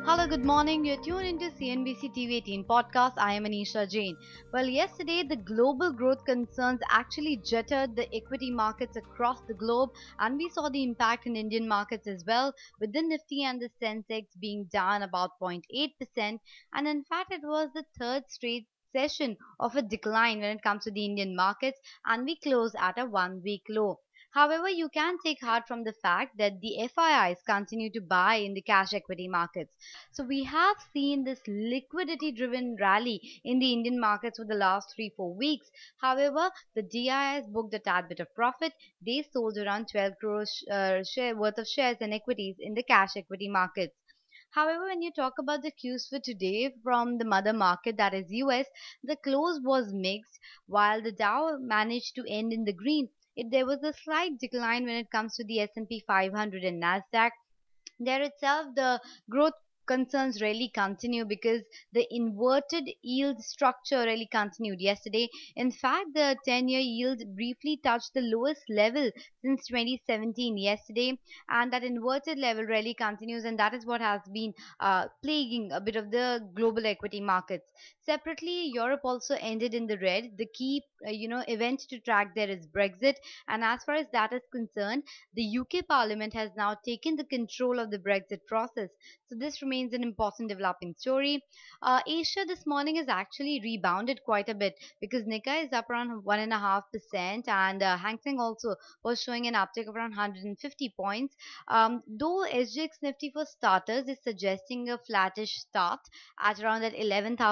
Hello, good morning. You're tuned into CNBC TV18 podcast. I am Anisha Jain. Well, yesterday the global growth concerns actually jetted the equity markets across the globe, and we saw the impact in Indian markets as well, with the Nifty and the Sensex being down about 0.8%. And in fact, it was the third straight session of a decline when it comes to the Indian markets, and we closed at a 1 week low. However, you can take heart from the fact that the FIIs continue to buy in the cash equity markets. So we have seen this liquidity driven rally in the Indian markets for the last 3 4 weeks. However, the DIs booked a tad bit of profit. They sold around 12 crores share worth of shares and equities in the cash equity markets. However, when you talk about the cues for today from the mother market, that is US, the close was mixed. While the Dow managed to end in the green, there was a slight decline when it comes to the S&P 500 and Nasdaq. There itself, the growth concerns really continue because the inverted yield structure really continued yesterday. In fact, the 10-year yield briefly touched the lowest level since 2017 yesterday, and that inverted level really continues, and that is what has been plaguing a bit of the global equity markets. Separately, Europe also ended in the red. The key event to track there is Brexit, and as far as that is concerned, the UK Parliament has now taken the control of the Brexit process. So this remains an important developing story. Asia this morning has actually rebounded quite a bit because Nikkei is up around 1.5%, and Hang Seng also was showing an uptick of around 150 points. Though SGX Nifty for starters is suggesting a flattish start at around that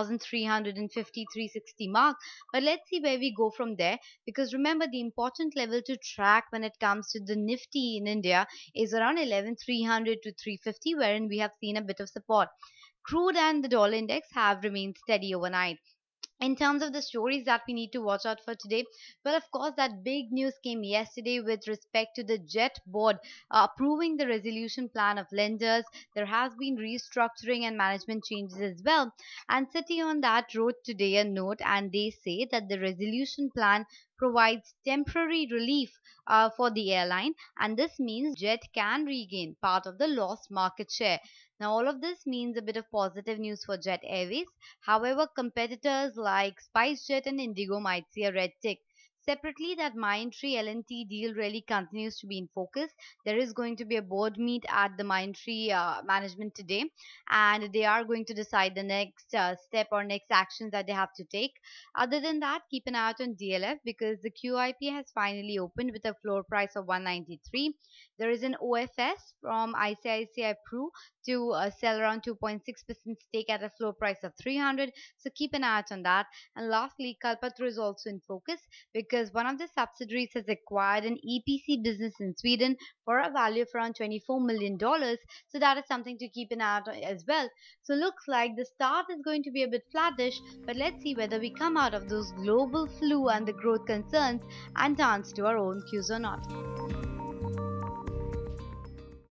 11,350 360 mark. But let's see where we go from there, because remember, the important level to track when it comes to the Nifty in India is around 11,300 to 350, wherein we have seen a bit of support. Crude and the dollar index have remained steady overnight. In terms of the stories that we need to watch out for today, well, of course, that big news came yesterday with respect to the Jet board approving the resolution plan of lenders. There has been restructuring and management changes as well, and Citi on that wrote today a note, and they say that the resolution plan provides temporary relief for the airline, and this means Jet can regain part of the lost market share. Now, all of this means a bit of positive news for Jet Airways. However, competitors like SpiceJet and Indigo might see a red tick. Separately, that Mindtree L&T deal really continues to be in focus. There is going to be a board meet at the Mindtree management today, and they are going to decide the next step or next actions that they have to take. Other than that, keep an eye out on DLF because the QIP has finally opened with a floor price of 193. There is an OFS from ICICI Pru to sell around 2.6% stake at a floor price of 300. So keep an eye out on that. And lastly, Kalpataru is also in focus because one of the subsidiaries has acquired an EPC business in Sweden for a value of around $24 million. So that is something to keep an eye out on as well. So looks like the start is going to be a bit flattish, but let's see whether we come out of those global flu and the growth concerns and dance to our own cues or not.